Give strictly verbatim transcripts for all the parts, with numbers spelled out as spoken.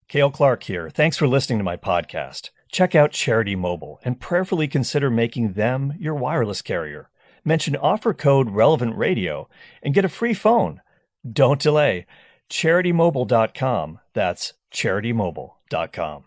Cale Clark here. Thanks for listening to my podcast. Check out Charity Mobile and prayerfully consider making them your wireless carrier. Mention offer code Relevant Radio and get a free phone. Don't delay. charity mobile dot com. That's charity mobile dot com.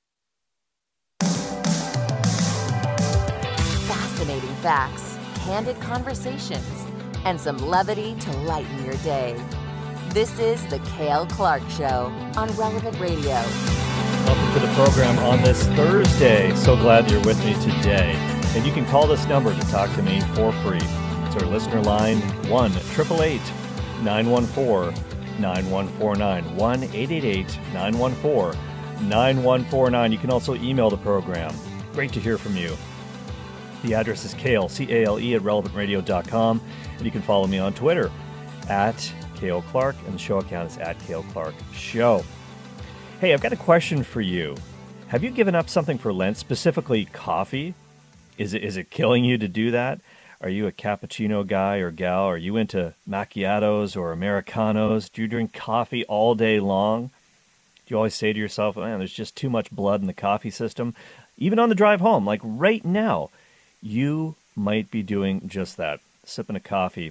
Fascinating facts, candid conversations, and some levity to lighten your day. This is the Cale Clark Show on Relevant Radio. Welcome to the program on this Thursday. So glad you're with me today. And you can call this number to talk to me for free. It's our listener line, one eight eight eight, nine one four, nine one four nine, one eight eight eight, nine one four, nine one four nine. You can also email the program. Great to hear from you. The address is Cale, C A L E, at relevant radio dot com. And you can follow me on Twitter at Cale Clark, and the show account is at Cale Clark Show. Hey, I've got a question for you. Have you given up something for Lent, specifically coffee? Is it is it killing you to do that? Are you a cappuccino guy or gal? Are you into macchiatos or Americanos? Do you drink coffee all day long? Do you always say to yourself, man, there's just too much blood in the coffee system? Even on the drive home, like right now, you might be doing just that, sipping a coffee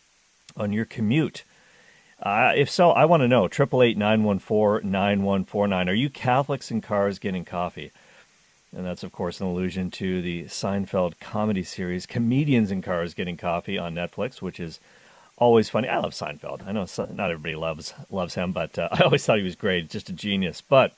on your commute. Uh, if so, I want to know, eight eight eight, nine one four, nine one four nine. Are you Catholics in cars getting coffee? And that's, of course, an allusion to the Seinfeld comedy series, Comedians in Cars Getting Coffee on Netflix, which is always funny. I love Seinfeld. I know not everybody loves loves him, but uh, I always thought he was great, just a genius. But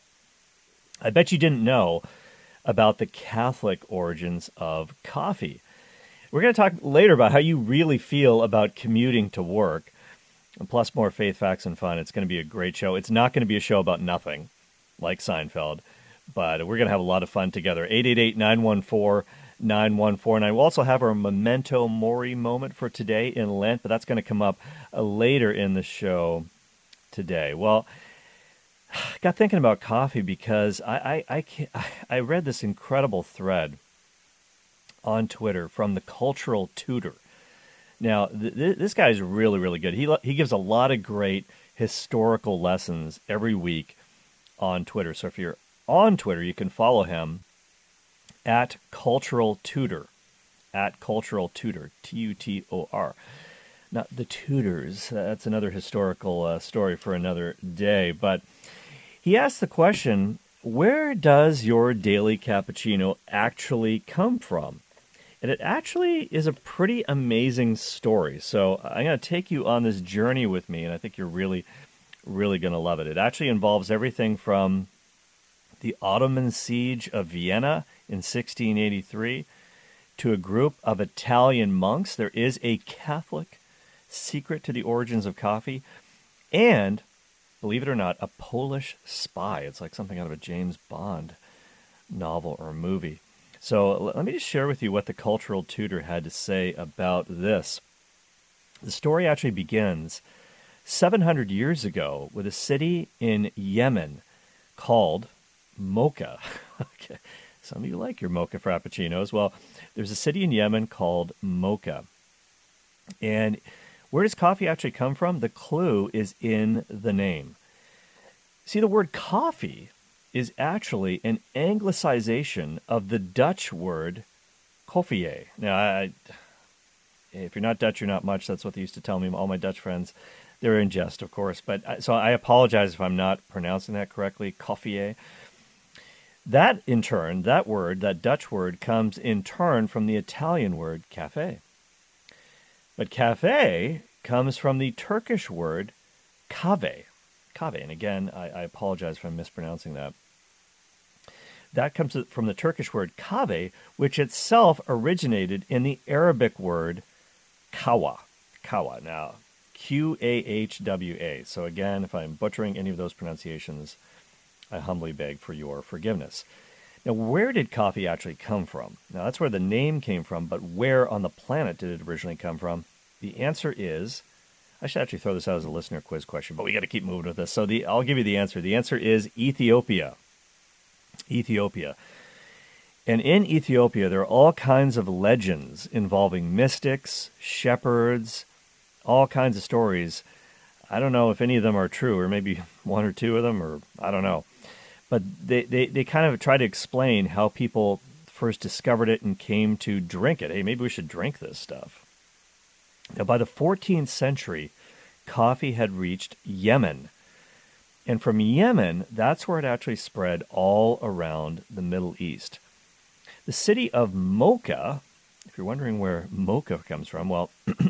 I bet you didn't know about the Catholic origins of coffee. We're going to talk later about how you really feel about commuting to work. And plus more faith, facts, and fun. It's going to be a great show. It's not going to be a show about nothing, like Seinfeld, but we're going to have a lot of fun together. eight eight eight, nine one four, nine one four nine. We'll also have our Memento Mori moment for today in Lent, but that's going to come up uh, later in the show today. Well, I got thinking about coffee because I, I, I, can't, I read this incredible thread on Twitter from the Cultural Tutor. Now, th- th- this guy is really, really good. He he gives a lot of great historical lessons every week on Twitter. So if you're on Twitter, you can follow him at Cultural Tutor, at Cultural Tutor, T U T O R. Not the Tudors. That's another historical uh, story for another day. But he asked the question, where does your daily cappuccino actually come from? And it actually is a pretty amazing story. So I'm going to take you on this journey with me, and I think you're really, really going to love it. It actually involves everything from the Ottoman siege of Vienna in sixteen eighty-three to a group of Italian monks. There is a Catholic secret to the origins of coffee, and, believe it or not, a Polish spy. It's like something out of a James Bond novel or movie. So let me just share with you what the Cultural Tutor had to say about this. The story actually begins seven hundred years ago with a city in Yemen called Mocha. Okay. Some of you like your mocha frappuccinos. Well, there's a city in Yemen called Mocha. And where does coffee actually come from? The clue is in the name. See, the word coffee is actually an anglicization of the Dutch word koffie. Now, I, if you're not Dutch, you're not much. That's what they used to tell me. All my Dutch friends, they're in jest, of course. But so I apologize if I'm not pronouncing that correctly. Koffie. That, in turn, that word, that Dutch word, comes in turn from the Italian word cafe. But cafe comes from the Turkish word kave. Kave. And again, I, I apologize if I'm mispronouncing that. That comes from the Turkish word kave, which itself originated in the Arabic word kawa. Kawa. Now, Q A H W A. So again, if I'm butchering any of those pronunciations, I humbly beg for your forgiveness. Now, where did coffee actually come from? Now, that's where the name came from, but where on the planet did it originally come from? The answer is, I should actually throw this out as a listener quiz question, but we got to keep moving with this. So the, I'll give you the answer. The answer is Ethiopia. Ethiopia. And in Ethiopia, there are all kinds of legends involving mystics, shepherds, all kinds of stories. I don't know if any of them are true, or maybe one or two of them, or I don't know. but they, they, they kind of try to explain how people first discovered it and came to drink it. Hey, maybe we should drink this stuff. Now, by the fourteenth century, coffee had reached Yemen. And from Yemen, that's where it actually spread all around the Middle East. The city of Mocha, if you're wondering where Mocha comes from, well,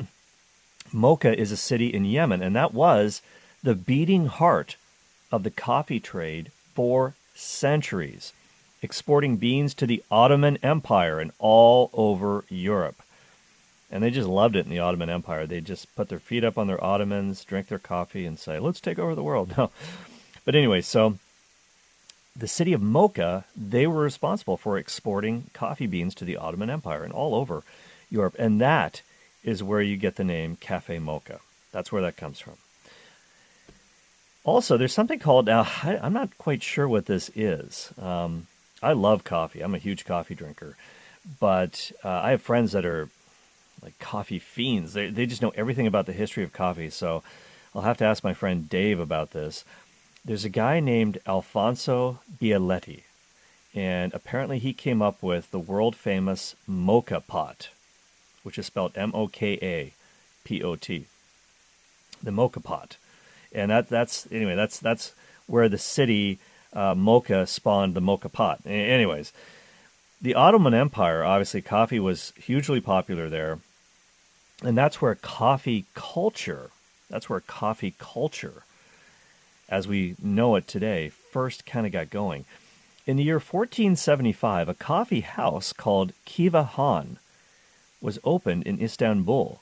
Mocha is a city in Yemen, and that was the beating heart of the coffee trade for centuries, exporting beans to the Ottoman Empire and all over Europe. And they just loved it in the Ottoman Empire. They just put their feet up on their Ottomans, drink their coffee, and say, let's take over the world. No. But anyway, so the city of Mocha, they were responsible for exporting coffee beans to the Ottoman Empire and all over Europe. And that is where you get the name Cafe Mocha. That's where that comes from. Also, there's something called, now, I, I'm not quite sure what this is. Um, I love coffee. I'm a huge coffee drinker. But uh, I have friends that are like coffee fiends. They, they just know everything about the history of coffee. So I'll have to ask my friend Dave about this. There's a guy named Alfonso Bialetti, and apparently he came up with the world-famous Moka pot, which is spelled M O K A P O T, the Moka pot. And that that's, anyway, that's that's where the city uh, Mocha spawned the Moka pot. A- anyways, the Ottoman Empire, obviously coffee was hugely popular there, and that's where coffee culture, that's where coffee culture, as we know it today, first kind of got going. In the year fourteen seventy-five, a coffee house called Kiva Han was opened in Istanbul,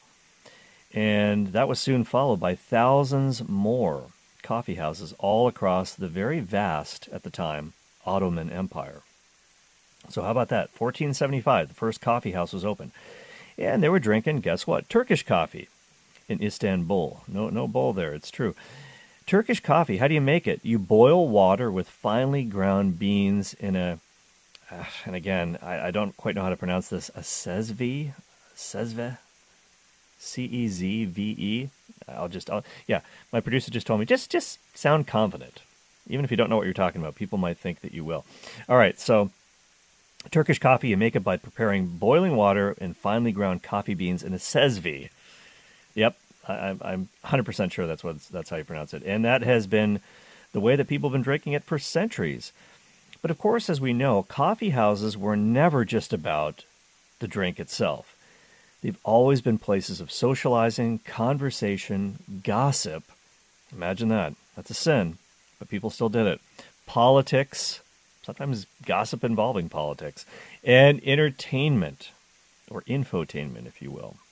and that was soon followed by thousands more coffee houses all across the very vast, at the time, Ottoman Empire. So how about that? fourteen seventy-five, the first coffee house was opened. And they were drinking, guess what? Turkish coffee in Istanbul. No, no bull there, it's true. Turkish coffee, how do you make it? You boil water with finely ground beans in a, uh, and again, I, I don't quite know how to pronounce this, a sezve, sezve, C E Z V E. I'll just, I'll, yeah, my producer just told me, just, just sound confident. Even if you don't know what you're talking about, people might think that you will. All right, so Turkish coffee, you make it by preparing boiling water and finely ground coffee beans in a sezve. Yep. I, I'm one hundred percent sure that's what that's how you pronounce it. And that has been the way that people have been drinking it for centuries. But of course, as we know, coffee houses were never just about the drink itself. They've always been places of socializing, conversation, gossip. Imagine that. That's a sin, but people still did it. Politics, sometimes gossip involving politics, and entertainment, or infotainment, if you will.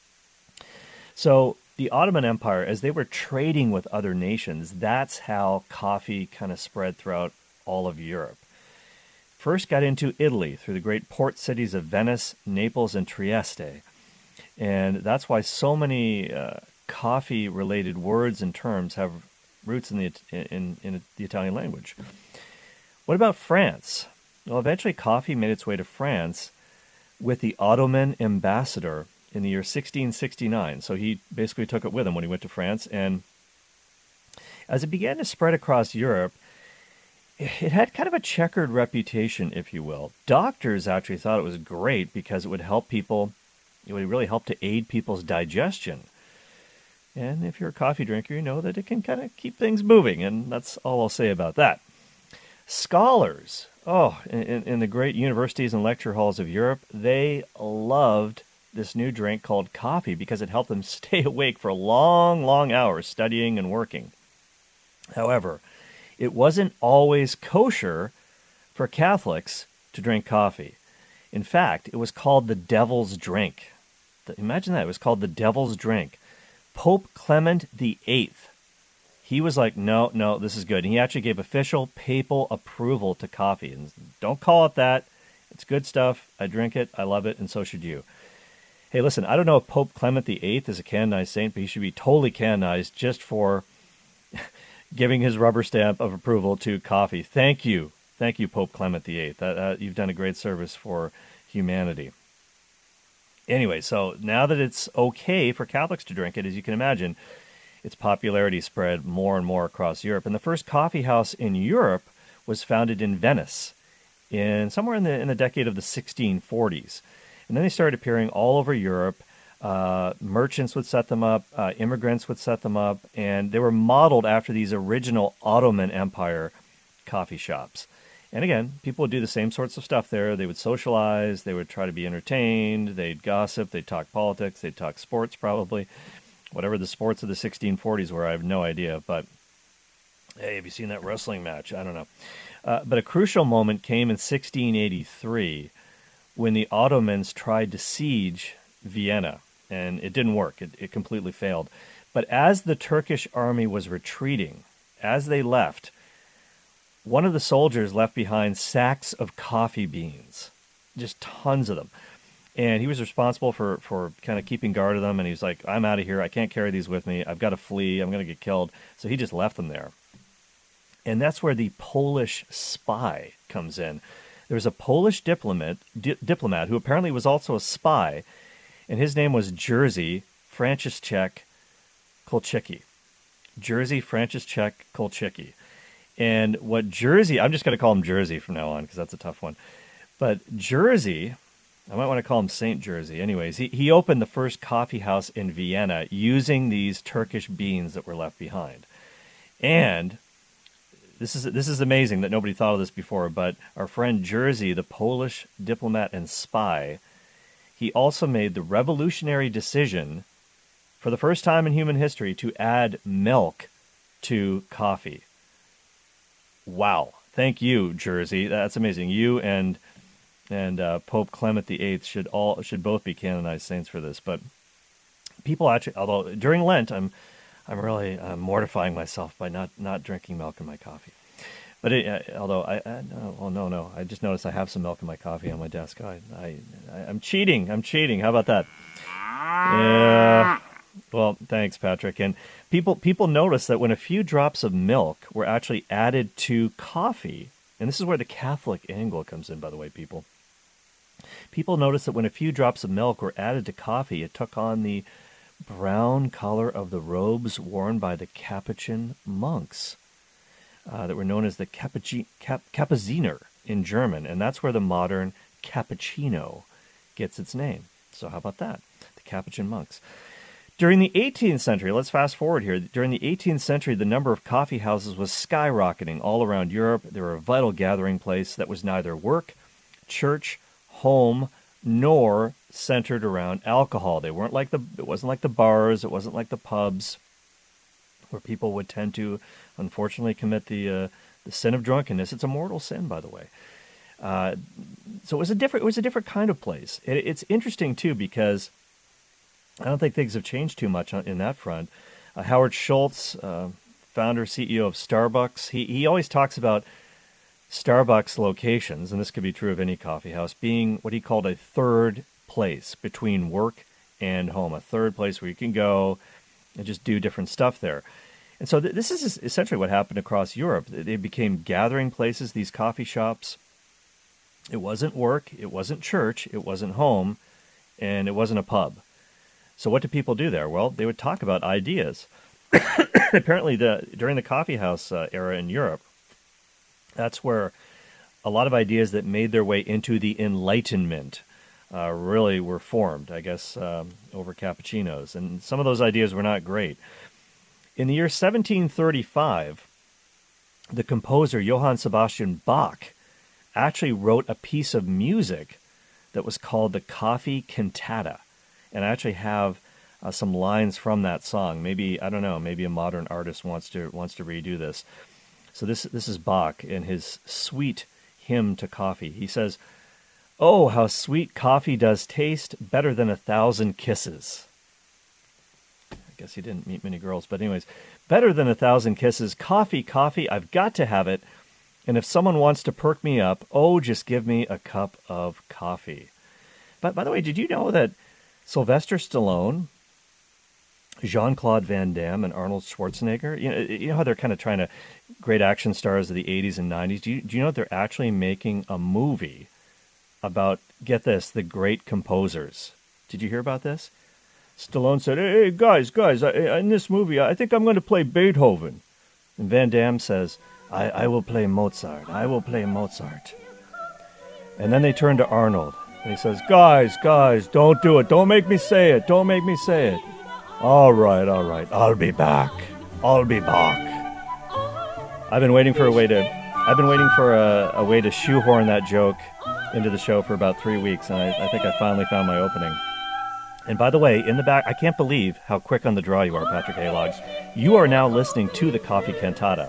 So the Ottoman Empire, as they were trading with other nations, that's how coffee kind of spread throughout all of Europe. First got into Italy through the great port cities of Venice, Naples, and Trieste. And that's why so many uh, coffee-related words and terms have roots in the, in, in the Italian language. What about France? Well, eventually coffee made its way to France with the Ottoman ambassador in the year sixteen sixty-nine. So he basically took it with him when he went to France. And as it began to spread across Europe, it had kind of a checkered reputation, if you will. Doctors actually thought it was great because it would help people, it would really help to aid people's digestion. And if you're a coffee drinker, you know that it can kind of keep things moving. And that's all I'll say about that. Scholars, oh, in, in the great universities and lecture halls of Europe, they loved this new drink called coffee because it helped them stay awake for long, long hours studying and working. However, it wasn't always kosher for Catholics to drink coffee. In fact, it was called the devil's drink. Imagine that. It was called the devil's drink. Pope Clement the Eighth, he was like, no, no, this is good. And he actually gave official papal approval to coffee. And don't call it that. It's good stuff. I drink it. I love it. And so should you. Hey, listen, I don't know if Pope Clement the Eighth is a canonized saint, but he should be totally canonized just for giving his rubber stamp of approval to coffee. Thank you. Thank you, Pope Clement the Eighth. Uh, uh, you've done a great service for humanity. Anyway, so now that it's okay for Catholics to drink it, as you can imagine, its popularity spread more and more across Europe. And the first coffee house in Europe was founded in Venice in somewhere in the in the decade of the sixteen forties. And then they started appearing all over Europe. Uh, merchants would set them up, uh, immigrants would set them up, and they were modeled after these original Ottoman Empire coffee shops. And again, people would do the same sorts of stuff there. They would socialize, they would try to be entertained, they'd gossip, they'd talk politics, they'd talk sports probably. Whatever the sports of the sixteen forties were, I have no idea. But, hey, have you seen that wrestling match? I don't know. Uh, but a crucial moment came in sixteen eighty-three when the Ottomans tried to siege Vienna. And it didn't work. It, it completely failed. But as the Turkish army was retreating, as they left, one of the soldiers left behind sacks of coffee beans, just tons of them. And he was responsible for, for kind of keeping guard of them. And he was like, I'm out of here. I can't carry these with me. I've got to flee. I'm going to get killed. So he just left them there. And that's where the Polish spy comes in. There was a Polish diplomat, di- diplomat who apparently was also a spy. And his name was Jerzy Franciszek Kolchicki. Jerzy Franciszek Kolchicki. And what Jerzy, I'm just going to call him Jerzy from now on because that's a tough one. But Jerzy, I might want to call him Saint Jerzy. Anyways, he, he opened the first coffee house in Vienna using these Turkish beans that were left behind. And this is this is amazing that nobody thought of this before, but our friend Jerzy, the Polish diplomat and spy, he also made the revolutionary decision for the first time in human history to add milk to coffee. Wow. Thank you, Jerzy. That's amazing. You and and uh, Pope Clement the Eighth should all should both be canonized saints for this. But people actually, although during Lent, I'm I'm really uh, mortifying myself by not, not drinking milk in my coffee. But it, uh, although I, I no, oh no no, I just noticed I have some milk in my coffee on my desk. I, I, I I'm cheating. I'm cheating. How about that? Yeah. Well, thanks, Patrick. And people people noticed that when a few drops of milk were actually added to coffee, and this is where the Catholic angle comes in, by the way, people. People noticed that when a few drops of milk were added to coffee, it took on the brown color of the robes worn by the Capuchin monks. Uh, that were known as the Capucci, Cap, Kapuziner in German, and that's where the modern cappuccino gets its name. So how about that? The Capuchin monks. During the eighteenth century, let's fast forward here. During the eighteenth century, the number of coffee houses was skyrocketing all around Europe. They were a vital gathering place that was neither work, church, home, nor centered around alcohol. They weren't like the. It wasn't like the bars. It wasn't like the pubs, where people would tend to, unfortunately, commit the uh, the sin of drunkenness. It's a mortal sin, by the way. Uh, so it was a different it was a different kind of place. It, it's interesting too because I don't think things have changed too much on, in that front. Uh, Howard Schultz, uh, founder C E O of Starbucks, he he always talks about Starbucks locations, and this could be true of any coffee house, being what he called a third place between work and home, a third place where you can go and just do different stuff there. And so th- this is essentially what happened across Europe. They became gathering places, these coffee shops. It wasn't work, it wasn't church, it wasn't home, and it wasn't a pub. So what did people do there? Well, they would talk about ideas. Apparently, the during the coffee house uh, era in Europe, that's where a lot of ideas that made their way into the Enlightenment uh, really were formed, I guess, um, over cappuccinos. And some of those ideas were not great. In the year seventeen thirty-five, the composer Johann Sebastian Bach actually wrote a piece of music that was called the Coffee Cantata. And I actually have uh, some lines from that song. Maybe, I don't know, maybe a modern artist wants to wants to redo this. So this this is Bach in his sweet hymn to coffee. He says, "Oh, how sweet coffee does taste, better than a thousand kisses." I guess he didn't meet many girls, but anyways, better than a thousand kisses. Coffee, coffee, I've got to have it. And if someone wants to perk me up, oh, just give me a cup of coffee. But by the way, did you know that Sylvester Stallone, Jean-Claude Van Damme, and Arnold Schwarzenegger, you know, you know how they're kind of trying to, great action stars of the eighties and nineties, do you, do you know that they're actually making a movie about, get this, the great composers? Did you hear about this? Stallone said, hey, guys, guys, I, in this movie, I think I'm going to play Beethoven. And Van Damme says, I, I will play Mozart. I will play Mozart. And then they turn to Arnold, and he says, guys, guys, don't do it. Don't make me say it. Don't make me say it. All right, all right. I'll be back. I'll be back. I've been waiting for a way to, I've been waiting for a, a way to shoehorn that joke into the show for about three weeks, and I, I think I finally found my opening. And by the way, in the back, I can't believe how quick on the draw you are, Patrick Halog. You are now listening to the Coffee Cantata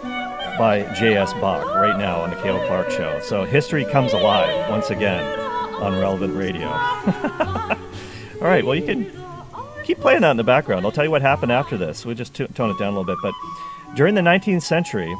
by J S. Bach right now on the Cale Clark Show. So history comes alive once again on Relevant Radio. All right, well, you can keep playing that in the background. I'll tell you what happened after this. We'll just t- tone it down a little bit. But during the nineteenth century,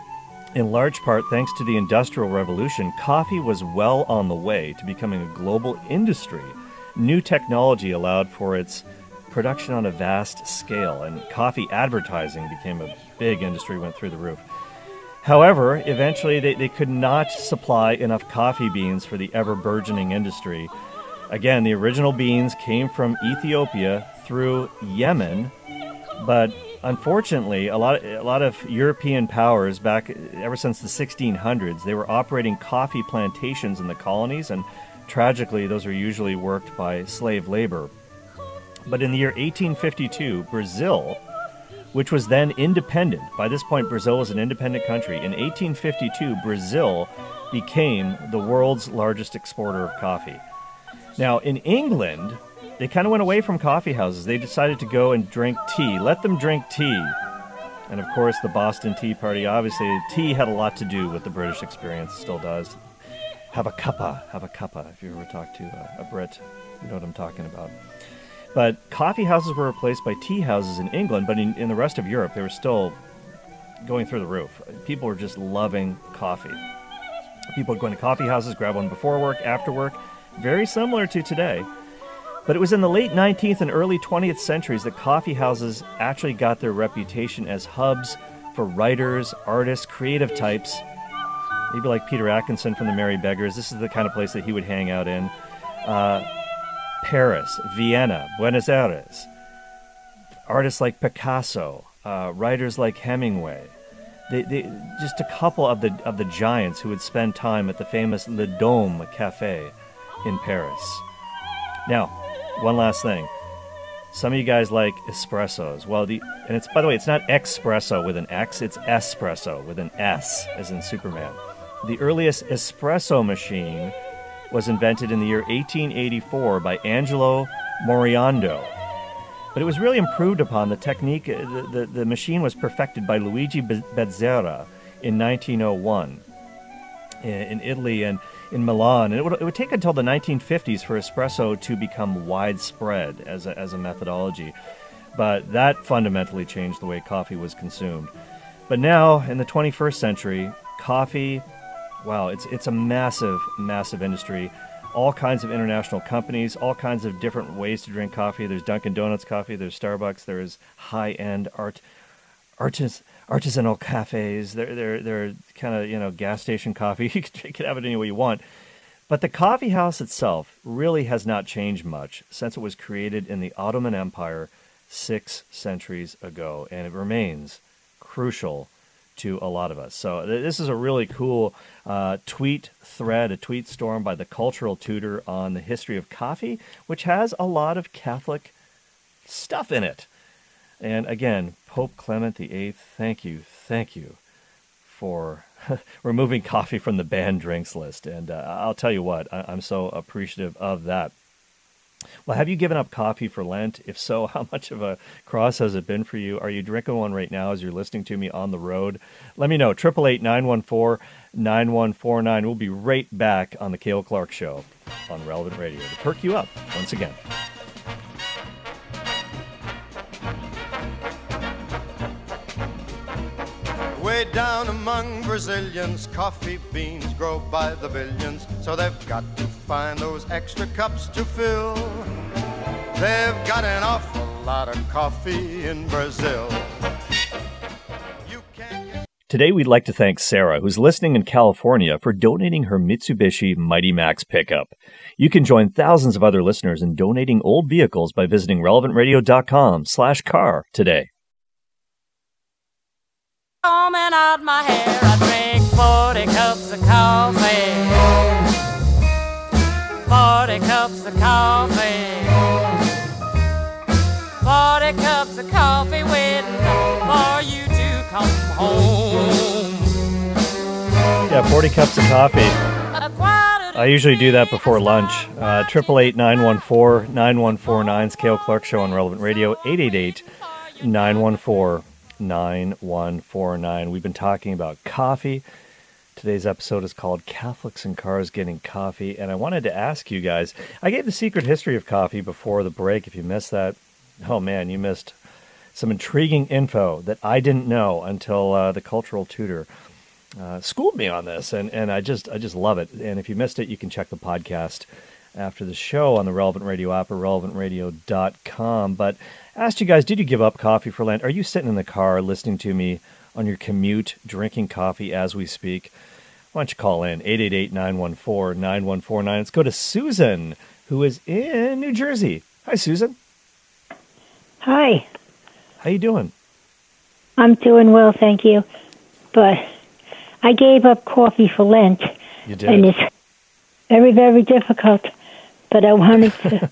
in large part thanks to the Industrial Revolution, coffee was well on the way to becoming a global industry. New technology allowed for its production on a vast scale, and coffee advertising became a big industry, went through the roof. However, eventually they, they could not supply enough coffee beans for the ever-burgeoning industry. Again, the original beans came from Ethiopia through Yemen, but unfortunately, a lot, a lot of European powers back ever since the sixteen hundreds, they were operating coffee plantations in the colonies, and tragically, those are usually worked by slave labor. But in the year eighteen fifty-two, Brazil, which was then independent, by this point Brazil was an independent country, in eighteen fifty-two, Brazil became the world's largest exporter of coffee. Now, in England, they kind of went away from coffee houses. They decided to go and drink tea. Let them drink tea. And of course, the Boston Tea Party, obviously, tea had a lot to do with the British experience, still does. Have a cuppa, have a cuppa. If you ever talk to a, a Brit, you know what I'm talking about. But coffee houses were replaced by tea houses in England, but in, in the rest of Europe, they were still going through the roof. People were just loving coffee. People would go into coffee houses, grab one before work, after work, very similar to today. But it was in the late nineteenth and early twentieth centuries that coffee houses actually got their reputation as hubs for writers, artists, creative types. Maybe like Peter Atkinson from the Merry Beggars. This is the kind of place that he would hang out in. Uh, Paris, Vienna, Buenos Aires. Artists like Picasso, uh, writers like Hemingway. They, they, just a couple of the of the giants who would spend time at the famous Le Dôme Cafe in Paris. Now, one last thing. Some of you guys like espressos. Well, the and it's by the way, it's not espresso with an X, it's espresso with an S, as in Superman. The earliest espresso machine was invented in the year eighteen eighty-four by Angelo Moriando. But it was really improved upon. The technique, the, the, the machine was perfected by Luigi Bezzera in nineteen oh one in, in Italy and in Milan. And it would, it would take until the nineteen fifties for espresso to become widespread as a, as a methodology. But that fundamentally changed the way coffee was consumed. But now, in the twenty-first century, coffee, wow, it's it's a massive, massive industry. All kinds of international companies, all kinds of different ways to drink coffee. There's Dunkin' Donuts coffee, there's Starbucks, there's high-end art, artis, artisanal cafes. They're, they're, they're kind of, you know, gas station coffee. You can, you can have it any way you want. But the coffee house itself really has not changed much since it was created in the Ottoman Empire six centuries ago, and it remains crucial to a lot of us. So this is a really cool uh, tweet thread, a tweet storm by the Cultural Tutor on the history of coffee, which has a lot of Catholic stuff in it. And again, Pope Clement the Eighth, thank you, thank you for removing coffee from the banned drinks list. And uh, I'll tell you what, I- I'm so appreciative of that. Well, have you given up coffee for Lent? If so, how much of a cross has it been for you? Are you drinking one right now as you're listening to me on the road? Let me know. eight eight eight, nine one four, nine one four nine. We'll be right back on the Cale Clark Show on Relevant Radio to perk you up once again. Way down among Brazilians, coffee beans grow by the billions, so they've got to find those extra cups to fill. They've got an awful lot of coffee in Brazil. You can't... Today we'd like to thank Sarah, who's listening in California, for donating her Mitsubishi Mighty Max pickup. You can join thousands of other listeners in donating old vehicles by visiting relevant radio dot com slash car today. Way down among Brazilians, coffee beans grow by the billions, so they've got to find those extra cups to fill. They've got an awful lot of coffee in Brazil. You can't get enough of coffee in Brazil. You can join thousands of other listeners in donating old vehicles by visiting relevant radio dot com slash car today. Combing out my hair, I drink forty cups of coffee. Forty cups of coffee. Forty cups of coffee waiting for you to come home. Yeah, forty cups of coffee. I usually do that before lunch. Uh, triple eight nine one four nine one four nine is Cale Clark Show on Relevant Radio. eight eight eight nine one four nine one four nine. We've been talking about coffee. Today's episode is called Catholics in Cars Getting Coffee. And I wanted to ask you guys, I gave the secret history of coffee before the break. If you missed that, oh man, you missed some intriguing info that I didn't know until uh, the cultural tutor Uh, schooled me on this, and, and I just I just love it. And if you missed it, you can check the podcast after the show on the Relevant Radio app or relevant radio dot com. But I asked you guys, did you give up coffee for Lent? Are you sitting in the car listening to me on your commute, drinking coffee as we speak? Why don't you call in, eight eight eight nine one four nine one four nine. Let's go to Susan, who is in New Jersey. Hi, Susan. Hi. How you doing? I'm doing well, thank you. But I gave up coffee for Lent. You did? And it's very, very difficult. But I wanted to.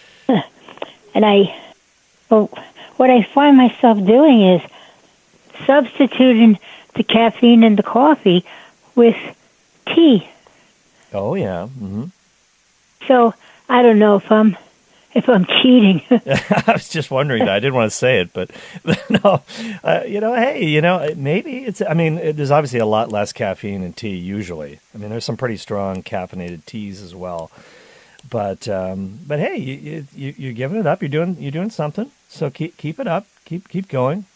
And I, well, what I find myself doing is substituting the caffeine in the coffee with tea. Oh, yeah. Mm-hmm. So I don't know if I'm if I'm cheating. I was just wondering that. I didn't want to say it, but no, uh, you know, hey, you know, maybe it's, I mean, it, there's obviously a lot less caffeine in tea usually. I mean, there's some pretty strong caffeinated teas as well, but, um, but hey, you, you, you're giving it up. You're doing, you're doing something. So keep, keep it up, keep, keep going.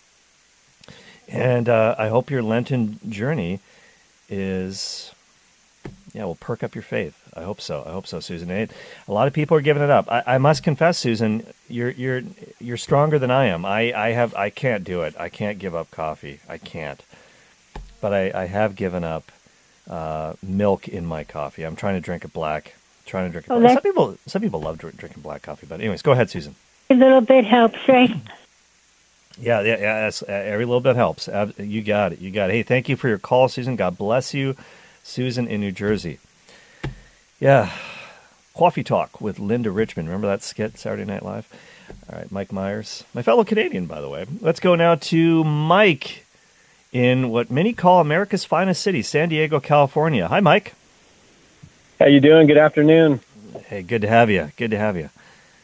And, uh, I hope your Lenten journey is, yeah, will perk up your faith. I hope so. I hope so, Susan. A lot of people are giving it up. I, I must confess, Susan, you're you're you're stronger than I am. I, I have I can't do it. I can't give up coffee. I can't. But I, I have given up uh, milk in my coffee. I'm trying to drink it black. Trying to drink it Oh, black. that- Some people some people love dr- drinking black coffee. But anyways, go ahead, Susan. A little bit helps, right? Yeah, yeah, yeah. That's, uh, every little bit helps. Uh, you got it. You got it. Hey, thank you for your call, Susan. God bless you, Susan in New Jersey. Yeah, Coffee Talk with Linda Richmond. Remember that skit, Saturday Night Live? All right, Mike Myers, my fellow Canadian, by the way. Let's go now to Mike in what many call America's finest city, San Diego, California. Hi, Mike. How you doing? Good afternoon. Hey, good to have you. Good to have you.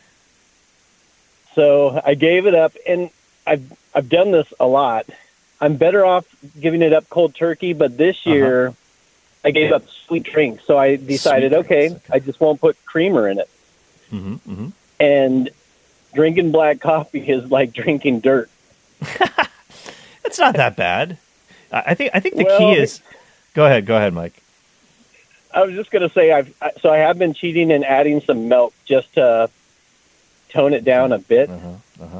So I gave it up, and I've I've done this a lot. I'm better off giving it up cold turkey, but this year uh-huh. I gave up sweet drinks. So I decided, okay, okay, I just won't put creamer in it. Mm-hmm, mm-hmm. And drinking black coffee is like drinking dirt. It's not that bad. I think I think the well, key is. Go ahead, go ahead, Mike. I was just going to say, I've so I have been cheating and adding some milk just to tone it down a bit. Uh-huh, uh-huh.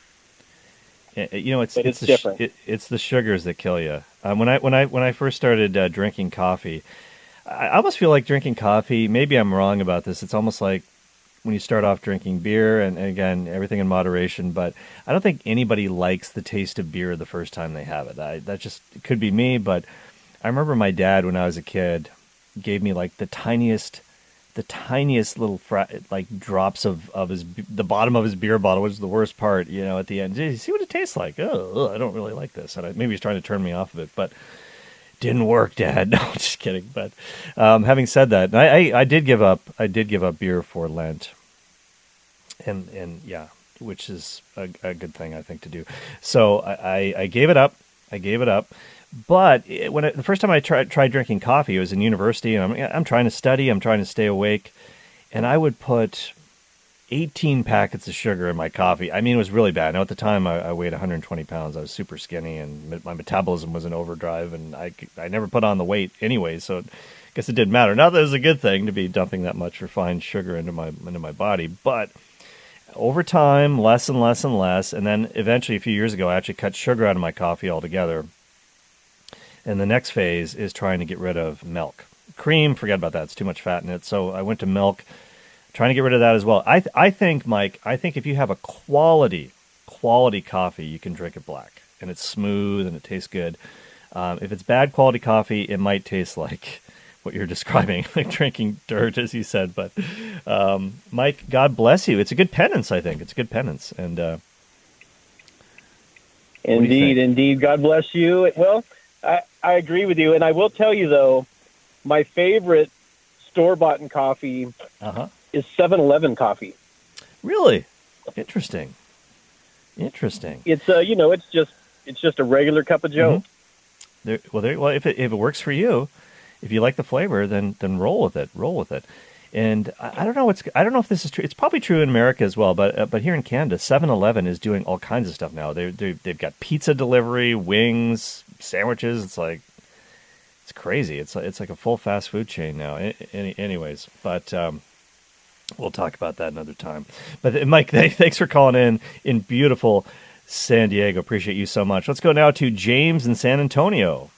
You know, it's but it's, it's the different. Sh- it, it's the sugars that kill you. Um, when I when I when I first started uh, drinking coffee, I almost feel like drinking coffee. Maybe I'm wrong about this. It's almost like when you start off drinking beer, and, and again, everything in moderation. But I don't think anybody likes the taste of beer the first time they have it. I, that just it could be me, but I remember my dad when I was a kid gave me like the tiniest. the tiniest little fra- like drops of, of his the bottom of his beer bottle, which is the worst part, you know, at the end. Did you see what it tastes like? Oh, I don't really like this. And I, maybe he's trying to turn me off of it, but didn't work, Dad. No, just kidding. But um, having said that, I, I, I did give up. I did give up beer for Lent, and and yeah, which is a, a good thing I think to do. So I, I, I gave it up. I gave it up. But when it, the first time I tried, tried drinking coffee, it was in university, and I'm, I'm trying to study, I'm trying to stay awake, and I would put eighteen packets of sugar in my coffee. I mean, it was really bad. Now, at the time, I, I weighed one hundred twenty pounds. I was super skinny, and my metabolism was in overdrive, and I, I never put on the weight anyway, so I guess it didn't matter. Not that it was a good thing to be dumping that much refined sugar into my into my body, but over time, less and less and less, and then eventually, a few years ago, I actually cut sugar out of my coffee altogether. And the next phase is trying to get rid of milk. Cream, forget about that. It's too much fat in it. So I went to milk, trying to get rid of that as well. I th- I think, Mike, I think if you have a quality, quality coffee, you can drink it black. and it's smooth and it tastes good. Um, if it's bad quality coffee, it might taste like what you're describing, like drinking dirt, as you said. But um, Mike, God bless you. It's a good penance, I think. It's a good penance. And uh, indeed, indeed. God bless you. Well, I, I agree with you. And I will tell you, though, my favorite store-bought coffee uh-huh. is seven eleven coffee. Really? Interesting. Interesting. It's uh, you know, it's just it's just a regular cup of Joe. Mm-hmm. There, well, there, well, if it if it works for you, if you like the flavor, then then roll with it. Roll with it. And I, I don't know what's I don't know if this is true. It's probably true in America as well, but uh, but here in Canada, seven eleven is doing all kinds of stuff now. They they they've got pizza delivery, wings, sandwiches. It's like it's crazy. It's it's like a full fast food chain now. Any, anyways, but. Um, We'll talk about that another time. But Mike, thanks for calling in in beautiful San Diego. Appreciate you so much. Let's go now to James in San Antonio.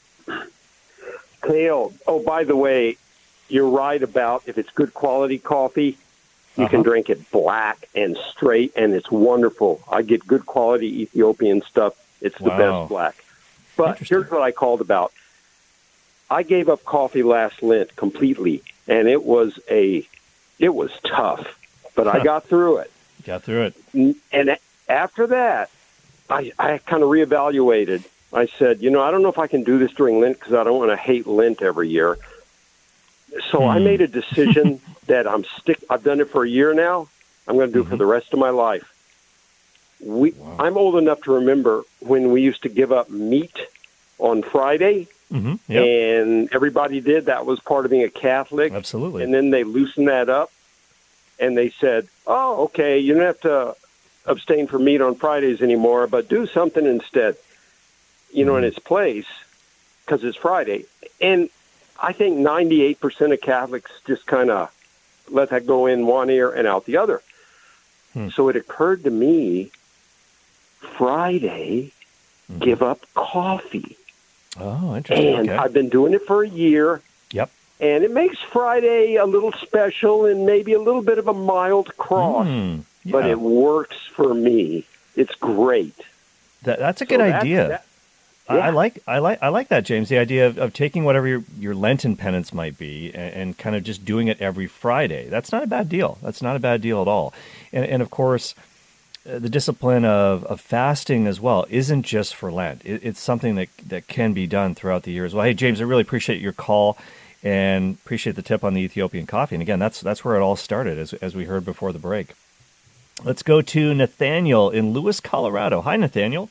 Cleo, oh, by the way, you're right about if it's good quality coffee, you uh-huh. can drink it black and straight, and it's wonderful. I get good quality Ethiopian stuff. It's the wow. best black. But here's what I called about. I gave up coffee last Lent completely, and it was a It was tough, but I got through it. Got through it. And after that, I, I kind of reevaluated. I said, you know, I don't know if I can do this during Lent because I don't want to hate Lent every year. So hmm. I made a decision that I'm stick. I've done it for a year now. I'm going to do mm-hmm. it for the rest of my life. We, wow. I'm old enough to remember when we used to give up meat on Friday. Mm-hmm. Yep. And everybody did. That was part of being a Catholic. Absolutely. And then they loosened that up, and they said, oh, okay, you don't have to abstain from meat on Fridays anymore, but do something instead, you know, mm-hmm. in its place, because it's Friday. And I think ninety-eight percent of Catholics just kind of let that go in one ear and out the other. Hmm. So it occurred to me, Friday, mm-hmm. give up coffee. Oh, interesting. And okay. I've been doing it for a year. Yep. And it makes Friday a little special and maybe a little bit of a mild cross. Mm, yeah. But it works for me. It's great. That, that's a good so idea. That, I, yeah. I like I like I like that, James. The idea of, of taking whatever your, your Lenten penance might be and, and kind of just doing it every Friday. That's not a bad deal. That's not a bad deal at all. And and of course, the discipline of, of fasting as well isn't just for Lent. It, it's something that, that can be done throughout the year as well. Hey, James, I really appreciate your call and appreciate the tip on the Ethiopian coffee. And again, that's that's where it all started, as as we heard before the break. Let's go to Nathaniel in Lewis, Colorado. Hi, Nathaniel.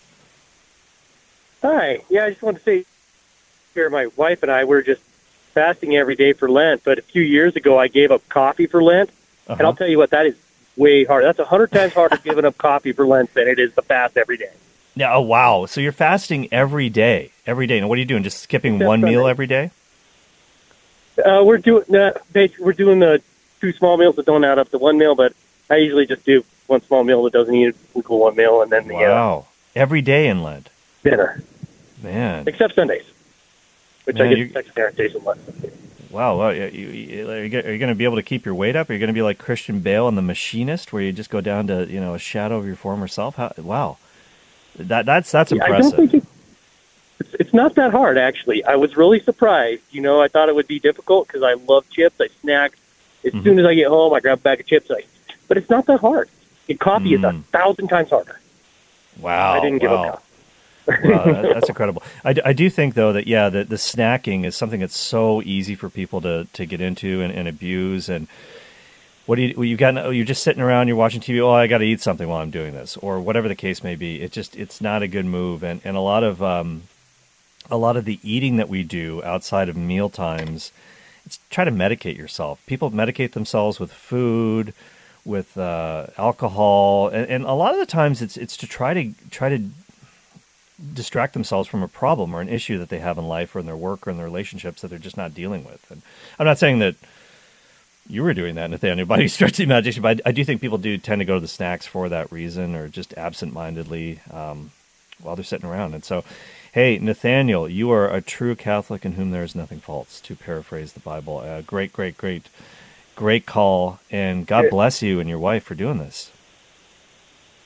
Hi. Yeah, I just wanted to say here, my wife and I were just fasting every day for Lent, but a few years ago I gave up coffee for Lent, uh-huh. and I'll tell you what, that is way harder. That's a hundred times harder giving up coffee for Lent than it is to fast every day. Yeah. Oh, wow. So you're fasting every day, every day. Now, what are you doing? Just skipping Except one Sunday. meal every day? Uh, we're doing uh, basically we're doing the two small meals that don't add up to one meal, but I usually just do one small meal that doesn't equal one meal, and then the wow, uh, every day in Lent dinner. Man, except Sundays, which Man, I get vegetarian less. Wow, well, you, you, are you going to be able to keep your weight up? Are you going to be like Christian Bale in The Machinist, where you just go down to, you know, a shadow of your former self? How, wow, that that's that's yeah, impressive. I don't think it, it's, it's not that hard, actually. I was really surprised. You know, I thought it would be difficult because I love chips. I snack as mm-hmm. soon as I get home. I grab a bag of chips. I, but it's not that hard. And coffee mm. is a thousand times harder. Wow, I didn't give wow. up coffee. Wow, that, that's incredible. I, I do think, though, that, yeah, the, the snacking is something that's so easy for people to, to get into and, and abuse. And what do you, well, you got, you're just sitting around, you're watching T V, oh, I got to eat something while I'm doing this, or whatever the case may be. It just, it's not a good move. And, and a lot of, um, a lot of the eating that we do outside of meal times, it's try to medicate yourself. People medicate themselves with food, with uh, alcohol, and, and a lot of the times it's it's to try to try to distract themselves from a problem or an issue that they have in life or in their work or in their relationships that they're just not dealing with. And I'm not saying that you were doing that, Nathaniel, by any stretch of the imagination, but I, I do think people do tend to go to the snacks for that reason, or just absent-mindedly um, while they're sitting around. And so, hey, Nathaniel, you are a true Catholic in whom there is nothing false, to paraphrase the Bible. Uh, great, great, great, great call, and God bless you and your wife for doing this.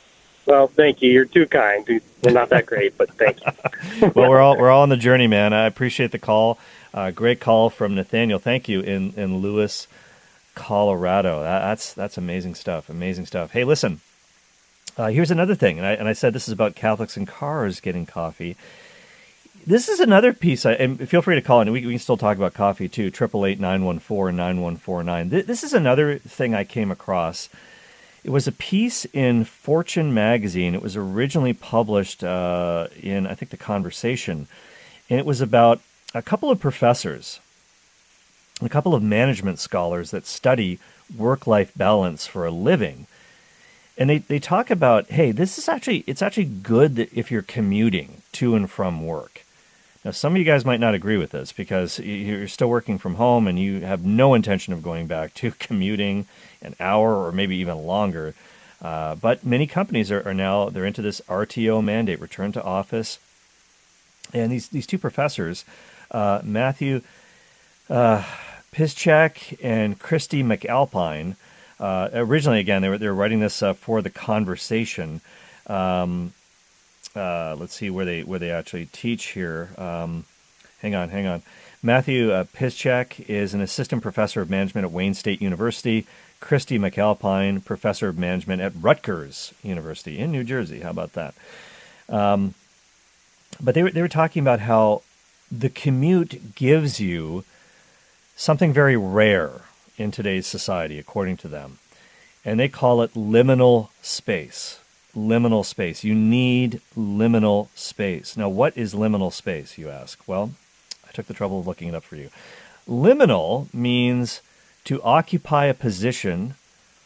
Well, thank you. You're too kind. Well, not that great, but thank you. Well, we're all we're all on the journey, man. I appreciate the call. Uh, great call from Nathaniel. Thank you in in Lewis, Colorado. That, that's that's amazing stuff. Amazing stuff. Hey, listen. Uh, here's another thing, and I and I said this is about Catholics in cars getting coffee. This is another piece, I, and feel free to call in. We, we can still talk about coffee too. Triple eight nine one four nine one four nine. This is another thing I came across. It was a piece in Fortune magazine. It was originally published uh, in, I think, The Conversation, and it was about a couple of professors, a couple of management scholars that study work-life balance for a living. And they, they talk about, hey, this is actually, it's actually good that if you're commuting to and from work. Now, some of you guys might not agree with this because you're still working from home and you have no intention of going back to commuting an hour or maybe even longer. Uh, but many companies are, are now, they're into this R T O mandate, return to office. And these, these two professors, uh, Matthew uh, Piszczek and Christy McAlpine, uh, originally, again, they were, they were writing this uh, for The Conversation. Um, uh, let's see where they where they actually teach here. Um, hang on, hang on. Matthew uh, Piszczek is an assistant professor of management at Wayne State University. Christy McAlpine, professor of management at Rutgers University in New Jersey. How about that? Um, but they were they were talking about how the commute gives you something very rare in today's society, according to them. And they call it liminal space. Liminal space. You need liminal space. Now, what is liminal space, you ask? Well, I took the trouble of looking it up for you. Liminal means to occupy a position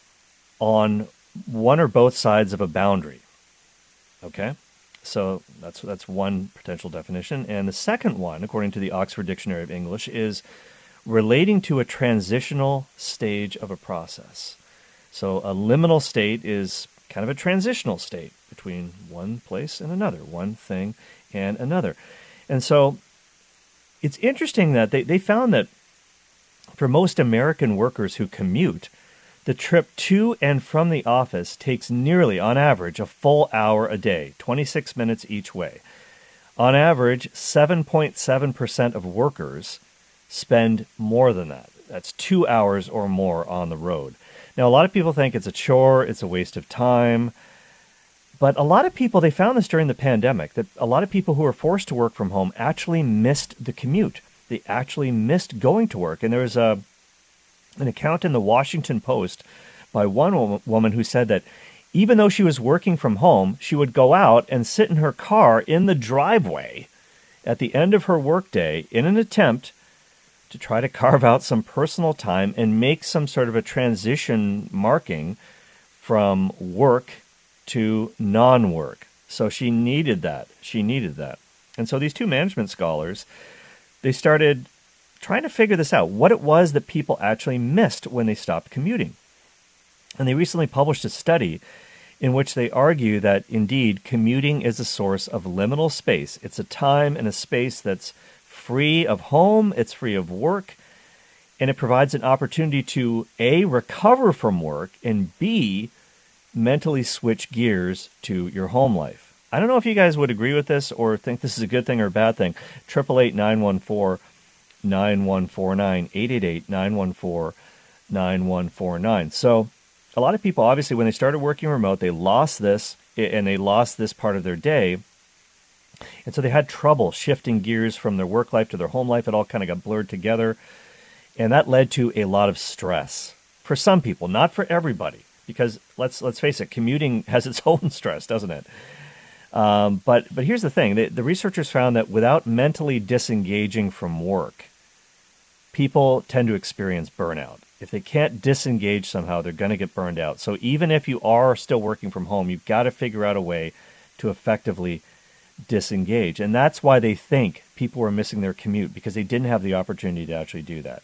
on one or both sides of a boundary. Okay? So that's that's one potential definition. And the second one, according to the Oxford Dictionary of English, is relating to a transitional stage of a process. So a liminal state is kind of a transitional state between one place and another, one thing and another. And so it's interesting that they, they found that for most American workers who commute, the trip to and from the office takes nearly, on average, a full hour a day, twenty-six minutes each way. On average, seven point seven percent of workers spend more than that. That's two hours or more on the road. Now, a lot of people think it's a chore, it's a waste of time. But a lot of people, they found this during the pandemic, that a lot of people who were forced to work from home actually missed the commute. They actually missed going to work. And there was a an account in the Washington Post by one woman who said that even though she was working from home, she would go out and sit in her car in the driveway at the end of her workday in an attempt to try to carve out some personal time and make some sort of a transition marking from work to non-work. So she needed that. She needed that. And so these two management scholars, they started trying to figure this out, what it was that people actually missed when they stopped commuting. And they recently published a study in which they argue that, indeed, commuting is a source of liminal space. It's a time and a space that's free of home, it's free of work, and it provides an opportunity to, A, recover from work, and B, mentally switch gears to your home life. I don't know if you guys would agree with this or think this is a good thing or a bad thing. eight eight eight, nine one four, nine one four nine, eight eight eight, nine one four, nine one four nine. So a lot of people, obviously, when they started working remote, they lost this, and they lost this part of their day. And so they had trouble shifting gears from their work life to their home life. It all kind of got blurred together. And that led to a lot of stress for some people, not for everybody. Because let's let's face it, commuting has its own stress, doesn't it? Um, but but here's the thing. The, the researchers found that without mentally disengaging from work, people tend to experience burnout. If they can't disengage somehow, they're going to get burned out. So even if you are still working from home, you've got to figure out a way to effectively disengage. And that's why they think people were missing their commute, because they didn't have the opportunity to actually do that.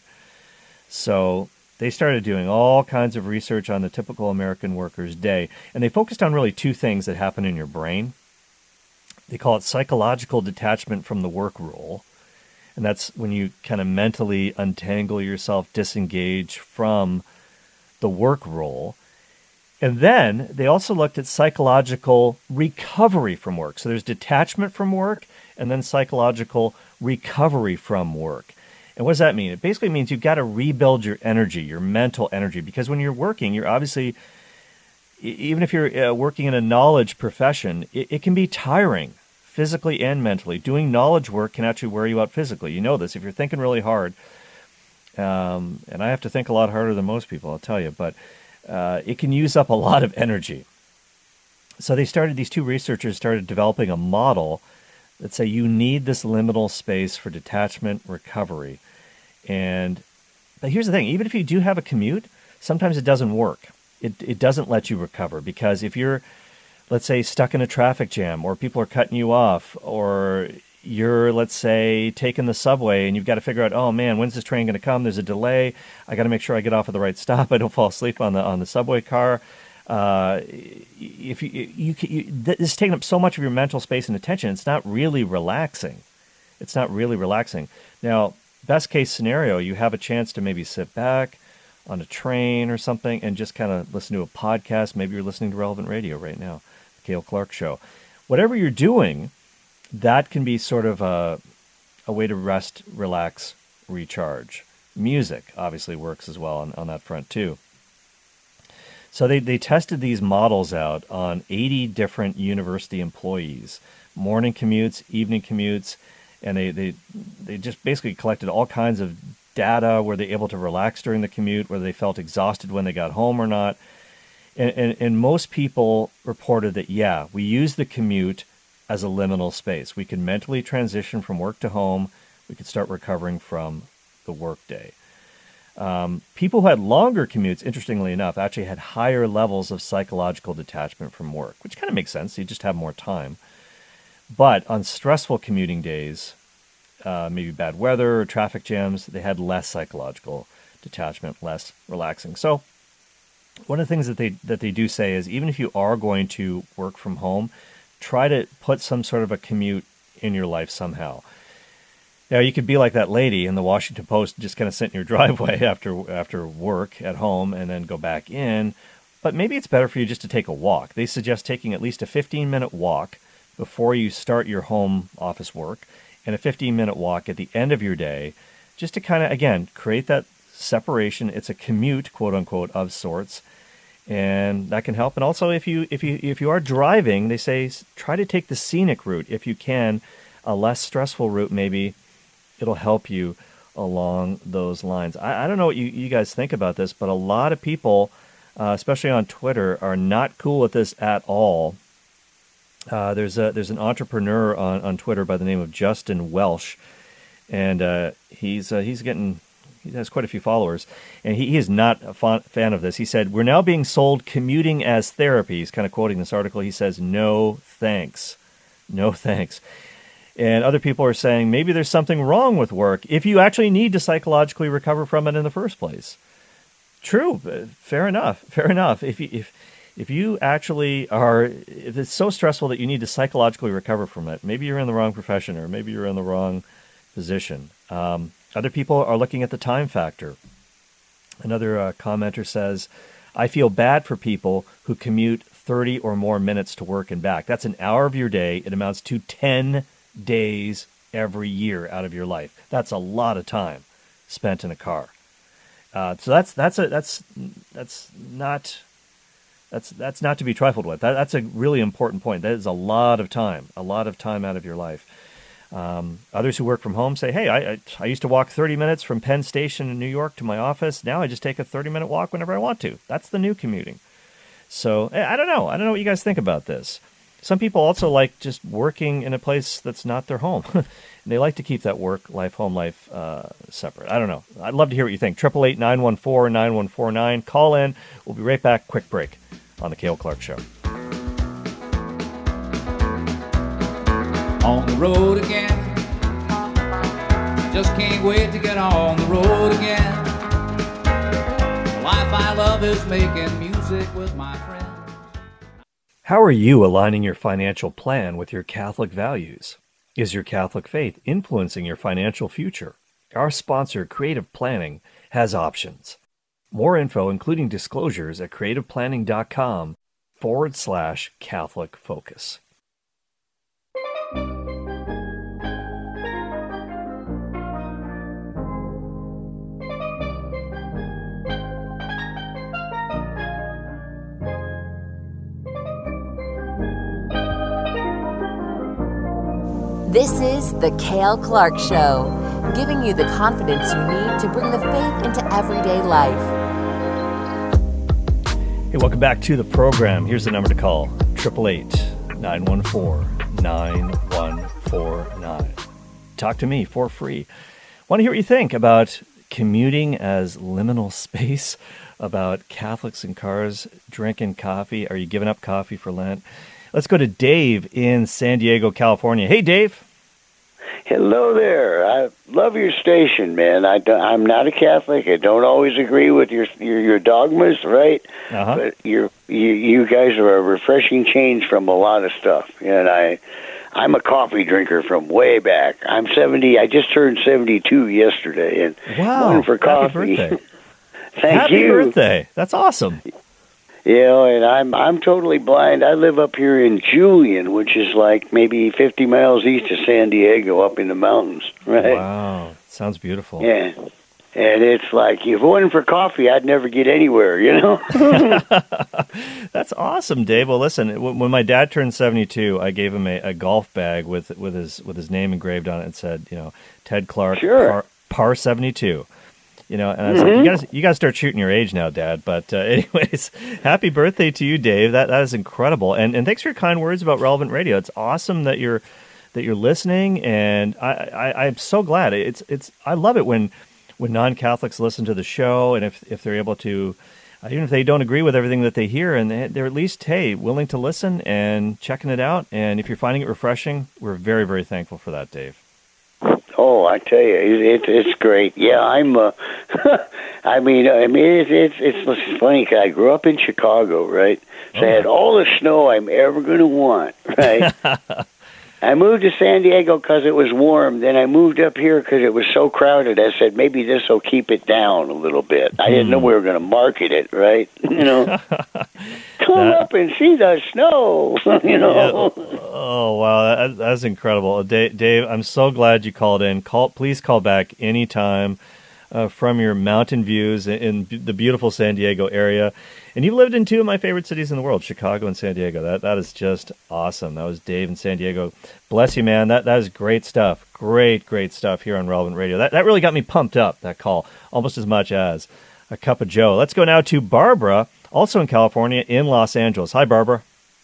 So they started doing all kinds of research on the typical American worker's day, and they focused on really two things that happen in your brain. They call it psychological detachment from the work role, and that's when you kind of mentally untangle yourself, disengage from the work role. And then they also looked at psychological recovery from work. So there's detachment from work and then psychological recovery from work. And what does that mean? It basically means you've got to rebuild your energy, your mental energy, because when you're working, you're obviously, even if you're uh, working in a knowledge profession, it, it can be tiring physically and mentally. Doing knowledge work can actually wear you out physically. You know this. If you're thinking really hard, um, and I have to think a lot harder than most people, I'll tell you, but uh, it can use up a lot of energy. So they started, these two researchers started developing a model that say you need this liminal space for detachment recovery. And but here's the thing, even if you do have a commute, sometimes it doesn't work. It it doesn't let you recover, because if you're, let's say, stuck in a traffic jam, or people are cutting you off, or you're, let's say, taking the subway and you've got to figure out, oh man, when's this train going to come? There's a delay. I got to make sure I get off at the right stop. I don't fall asleep on the on the subway car. Uh, if you, you, you, this is taking up so much of your mental space and attention, it's not really relaxing. It's not really relaxing. Now, best case scenario, you have a chance to maybe sit back on a train or something and just kind of listen to a podcast. Maybe you're listening to Relevant Radio right now, the Cale Clark Show. Whatever you're doing, that can be sort of a, a way to rest, relax, recharge. Music obviously works as well on, on that front too. So they, they tested these models out on eighty different university employees, morning commutes, evening commutes, and they, they, they just basically collected all kinds of data. Were they able to relax during the commute? Whether they felt exhausted when they got home or not? And, and, and most people reported that, yeah, we use the commute as a liminal space. We can mentally transition from work to home. We could start recovering from the workday. Um, people who had longer commutes, interestingly enough, actually had higher levels of psychological detachment from work, which kind of makes sense. You just have more time. But on stressful commuting days, uh, maybe bad weather or traffic jams, they had less psychological detachment, less relaxing. So one of the things that they that they do say is, even if you are going to work from home, try to put some sort of a commute in your life somehow. Now, you could be like that lady in the Washington Post, just kind of sit in your driveway after after work at home and then go back in. But maybe it's better for you just to take a walk. They suggest taking at least a fifteen-minute walk before you start your home office work, and a fifteen-minute walk at the end of your day, just to kind of, again, create that separation. It's a commute, quote-unquote, of sorts, and that can help. And also, if you if you if you are driving, they say try to take the scenic route if you can, a less stressful route maybe. It'll help you along those lines. I, I don't know what you, you guys think about this, but a lot of people, uh, especially on Twitter, are not cool with this at all. Uh, there's a there's an entrepreneur on, on Twitter by the name of Justin Welsh, and uh, he's uh, he's getting he has quite a few followers, and he, he is not a fan, fan of this. He said, "We're now being sold commuting as therapy." He's kind of quoting this article. He says, "No thanks, no thanks." And other people are saying maybe there's something wrong with work if you actually need to psychologically recover from it in the first place. True, fair enough, fair enough. If you, if if you actually are, if it's so stressful that you need to psychologically recover from it, maybe you're in the wrong profession, or maybe you're in the wrong position. Um, other people are looking at the time factor. Another uh, commenter says, "I feel bad for people who commute thirty or more minutes to work and back. That's an hour of your day. It amounts to ten days every year out of your life. That's a lot of time spent in a car." Uh, so that's that's a that's that's not that's that's not to be trifled with. That, that's a really important point. That is a lot of time, a lot of time out of your life. Um, others who work from home say, "Hey, I, I I used to walk thirty minutes from Penn Station in New York to my office. Now I just take a thirty minute walk whenever I want to." That's the new commuting. So I don't know. I don't know what you guys think about this. Some people also like just working in a place that's not their home. And they like to keep that work life, home life uh, separate. I don't know. I'd love to hear what you think. eight eight eight, nine one four, nine one four nine. Call in. We'll be right back. Quick break on The Cale Clark Show. On the road again. Just can't wait to get on the road again. The life I love is making music with my friends. How are you aligning your financial plan with your Catholic values? Is your Catholic faith influencing your financial future? Our sponsor, Creative Planning, has options. More info, including disclosures, at creativeplanning.com forward slash Catholic Focus. This is the Cale Clark Show, giving you the confidence you need to bring the faith into everyday life. Hey, welcome back to the program. Here's the number to call, eight eight eight, nine one four, nine one four nine. Talk to me for free. Want to hear what you think about commuting as liminal space, about Catholics in cars drinking coffee. Are you giving up coffee for Lent? Let's go to Dave in San Diego, California. Hey, Dave. Hello there. I love your station, man. I don't, I'm not a Catholic. I don't always agree with your your, your dogmas, right? Uh-huh. But you're, you you guys are a refreshing change from a lot of stuff. And I, I'm a coffee drinker from way back. I'm seventy. I just turned seventy-two yesterday, and wow, one for coffee. Happy birthday. Thank Happy you. birthday. That's awesome. You know, and I'm I'm totally blind. I live up here in Julian, which is like maybe fifty miles east of San Diego, up in the mountains, right? Wow, sounds beautiful. Yeah, and it's like if it wasn't for coffee, I'd never get anywhere. You know. That's awesome, Dave. Well, listen, when my dad turned seventy-two, I gave him a, a golf bag with with his with his name engraved on it and said, you know, Ted Clark, sure. par, par seventy-two. You know, and I was mm-hmm. like, you guys, you got to start shooting your age now, Dad. But uh, anyways, happy birthday to you, Dave. That that is incredible, and and thanks for your kind words about Relevant Radio. It's awesome that you're that you're listening, and I, I I'm so glad. It's it's I love it when when non-Catholics listen to the show, and if if they're able to, uh, even if they don't agree with everything that they hear, and they, they're at least hey willing to listen and checking it out. And if you're finding it refreshing, we're very very thankful for that, Dave. Oh, I tell you, it, it, it's great. Yeah, I'm. Uh, I mean, I mean, it, it, it's it's funny because I grew up in Chicago, right? So oh. I had all the snow I'm ever going to want, right? I moved to San Diego because it was warm. Then I moved up here because it was so crowded. I said maybe this will keep it down a little bit. I didn't know we were going to market it, right? You know, come that, up and see the snow. You know. Yeah. Oh wow, that, that's incredible, Dave, Dave. I'm so glad you called in. Call, please call back anytime uh, from your mountain views in, in the beautiful San Diego area. And you've lived in two of my favorite cities in the world, Chicago and San Diego. That that is just awesome. That was Dave in San Diego. Bless you, man. That that is great stuff. Great, great stuff here on Relevant Radio. That that really got me pumped up, that call, almost as much as a cup of joe. Let's go now to Barbara, also in California, in Los Angeles. Hi, Barbara.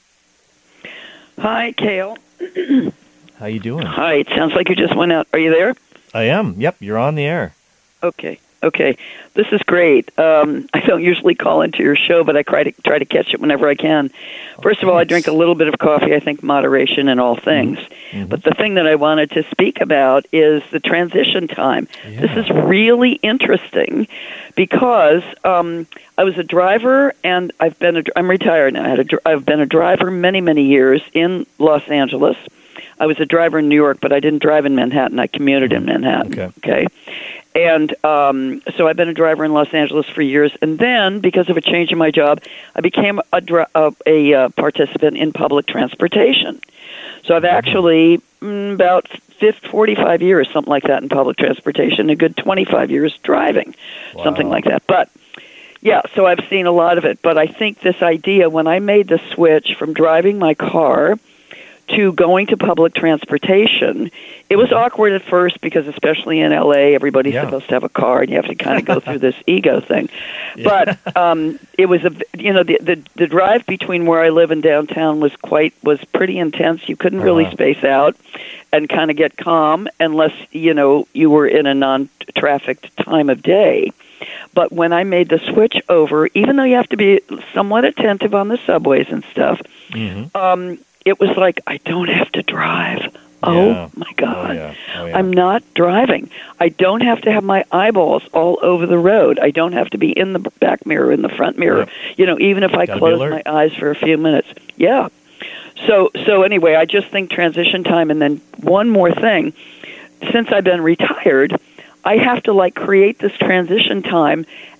Hi, Cale. How you doing? Hi, it sounds like you just went out. Are you there? I am. Yep, you're on the air. Okay. Okay, this is great. Um, I don't usually call into your show, but I try to try to catch it whenever I can. First of all, I drink a little bit of coffee. I think moderation in all things. Mm-hmm. But the thing that I wanted to speak about is the transition time. Yeah. This is really interesting because um, I was a driver, and I've been a, I'm retired now. I had a, I've been a driver many, many years in Los Angeles. I was a driver in New York, but I didn't drive in Manhattan. I commuted in Manhattan. Okay. okay? And um, so I've been a driver in Los Angeles for years. And then, because of a change in my job, I became a, dri- uh, a uh, participant in public transportation. So I've actually mm, about fifty, forty-five years, something like that, in public transportation, a good twenty-five years driving, wow. something like that. But, yeah, so I've seen a lot of it. But I think this idea, when I made the switch from driving my car to going to public transportation, it was awkward at first because, especially in L A, everybody's yeah. supposed to have a car, and you have to kind of go through this ego thing. Yeah. But um, it was a, you know, the, the the drive between where I live and downtown was quite was pretty intense. You couldn't really uh-huh. space out and kind of get calm unless you know you were in a non-trafficked time of day. But when I made the switch over, even though you have to be somewhat attentive on the subways and stuff, mm-hmm. um, it was like, I don't have to drive. Oh, yeah. my God. Oh, yeah. Oh, yeah. I'm not driving. I don't have to have my eyeballs all over the road. I don't have to be in the back mirror, in the front mirror. Yep. You know, even if I Gotta close my eyes for a few minutes. Yeah. So, so anyway, I just think transition time. And then one more thing. Since I've been retired, I have to, like, create this transition time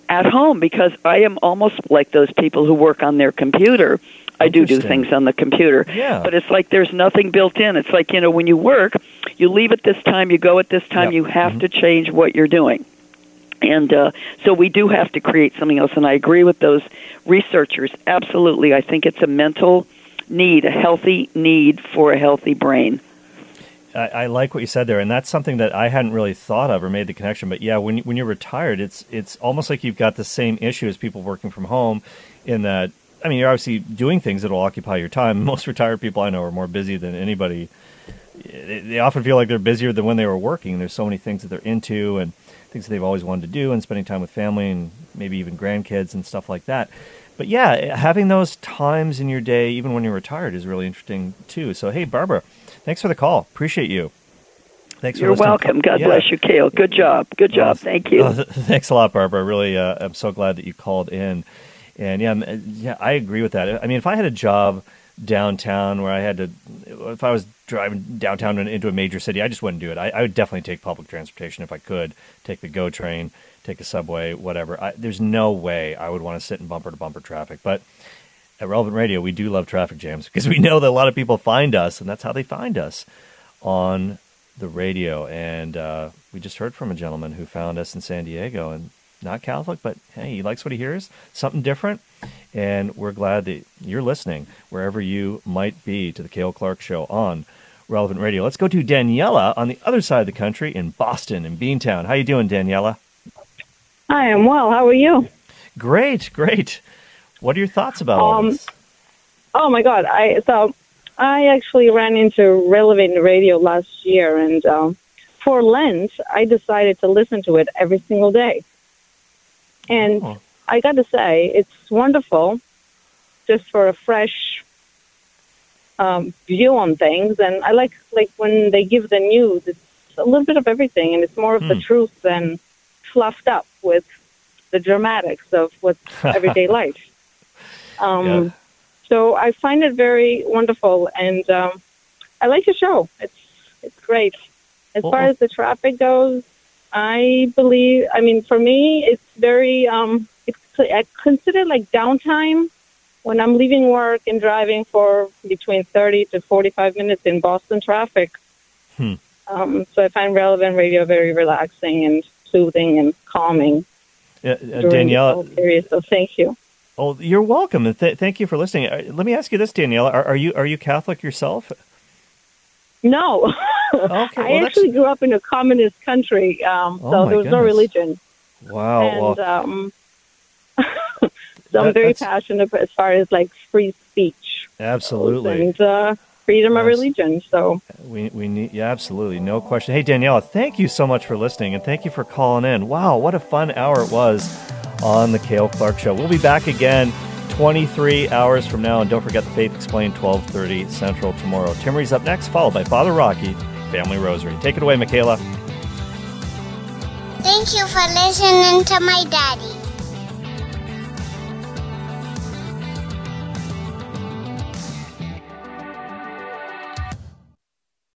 at home because I am almost like those people who work on their computer. I do do things on the computer, yeah. but it's like there's nothing built in. It's like, you know, when you work, you leave at this time, you go at this time, yep. you have mm-hmm. to change what you're doing. And uh, so we do have to create something else, and I agree with those researchers. Absolutely. I think it's a mental need, a healthy need for a healthy brain. I, I like what you said there, and that's something that I hadn't really thought of or made the connection. But yeah, when when you're retired, it's it's almost like you've got the same issue as people working from home in that, I mean, you're obviously doing things that will occupy your time. Most retired people I know are more busy than anybody. They, they often feel like they're busier than when they were working. There's so many things that they're into and things that they've always wanted to do, and spending time with family and maybe even grandkids and stuff like that. But yeah, having those times in your day, even when you're retired, is really interesting too. So, hey, Barbara, thanks for the call. Appreciate you. Thanks for You're listening. welcome. God yeah. bless you, Cale. Good job. Good job. Well, Thank you. Uh, th- thanks a lot, Barbara. Really, uh, I'm so glad that you called in. And yeah, yeah, I agree with that. I mean, if I had a job downtown where I had to, if I was driving downtown into a major city, I just wouldn't do it. I, I would definitely take public transportation if I could, take the GO train, take the subway, whatever. I, there's no way I would want to sit in bumper-to-bumper traffic. But at Relevant Radio, we do love traffic jams because we know that a lot of people find us, and that's how they find us, on the radio. And uh, we just heard from a gentleman who found us in San Diego, and not Catholic, but hey, he likes what he hears, something different. And we're glad that you're listening wherever you might be to the Cale Clark Show on Relevant Radio. Let's go to Daniela on the other side of the country in Boston, in Beantown. How you doing, Daniela? I am well. How are you? Great, great. What are your thoughts about all um, this? Oh, my God. I so I actually ran into Relevant Radio last year, and um, for Lent, I decided to listen to it every single day. And oh. I got to say, it's wonderful just for a fresh um, view on things. And I like like when they give the news, it's a little bit of everything, and it's more of hmm. the truth than fluffed up with the dramatics of what's everyday life. Um, yeah. So I find it very wonderful, and um, I like the show. It's it's great. As well, far as the traffic goes, I believe, I mean, for me, it's very, um, it's, I consider it like downtime when I'm leaving work and driving for between thirty to forty-five minutes in Boston traffic. Hmm. Um, so I find Relevant Radio very relaxing and soothing and calming. Uh, uh, Daniela, period, so thank you. Oh, you're welcome. And th- thank you for listening. Uh, let me ask you this, Daniela. Are, are you are you Catholic yourself? No. Okay, I well, actually grew up in a communist country, um, oh so there was goodness. no religion. Wow. And well, um, so I'm that, very that's... passionate as far as like free speech. Absolutely. And uh, freedom yes. of religion. So we we need yeah, absolutely, no question. Hey, Daniela, thank you so much for listening, and thank you for calling in. Wow, what a fun hour it was on the Cale Clark Show. We'll be back again twenty-three hours from now, and don't forget the Faith Explained, twelve thirty Central tomorrow. Timmery's up next, followed by Father Rocky, Family Rosary. Take it away, Michaela. Thank you for listening to my daddy.